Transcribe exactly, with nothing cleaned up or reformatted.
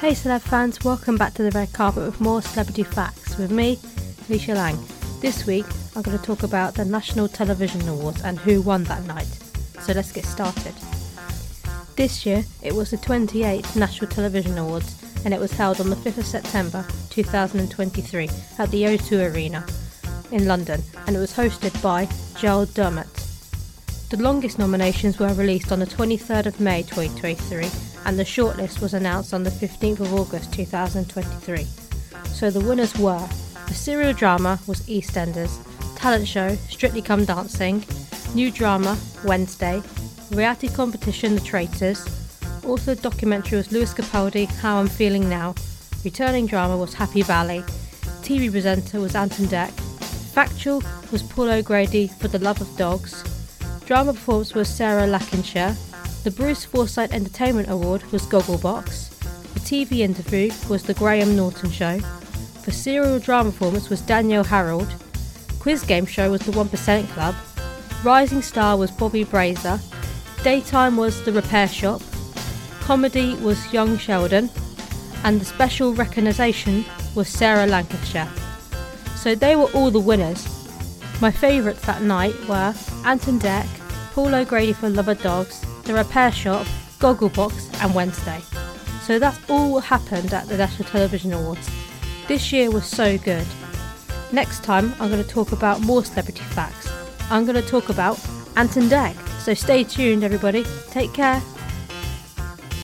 Hey celeb fans, welcome back to the red carpet with more celebrity facts with me, Alicia Lang. This week I'm going to talk about the National Television Awards and who won that night. So let's get started. This year it was the twenty-eighth National Television Awards and it was held on the fifth of September two thousand twenty-three at the O two Arena in London, and it was hosted by Gerald Dermot. The longest nominations were released on the twenty-third of May twenty twenty-three, and the shortlist was announced on the fifteenth of August two thousand twenty-three. So the winners were: the serial drama was EastEnders, talent show Strictly Come Dancing, new drama Wednesday, reality competition The Traitors, author documentary was Lewis Capaldi, How I'm Feeling Now, returning drama was Happy Valley, T V presenter was Anton Deck, factual was Paul O'Grady for The Love of Dogs, drama performance was Sarah Lancashire, the Bruce Forsyth Entertainment Award was Gogglebox, the T V interview was The Graham Norton Show, for serial drama performance was Danielle Harold, quiz game show was The one percent Club, rising star was Bobby Brazer, daytime was The Repair Shop, comedy was Young Sheldon, and the special recognition was Sarah Lancashire. So they were all the winners. My favourites that night were Anton Deck, Paul O'Grady for Love of Dogs, The Repair Shop, Gogglebox and Wednesday. So that's all what happened at the National Television Awards. This year was so good. Next time I'm going to talk about more celebrity facts. I'm going to talk about Anton Deck. So stay tuned everybody. Take care.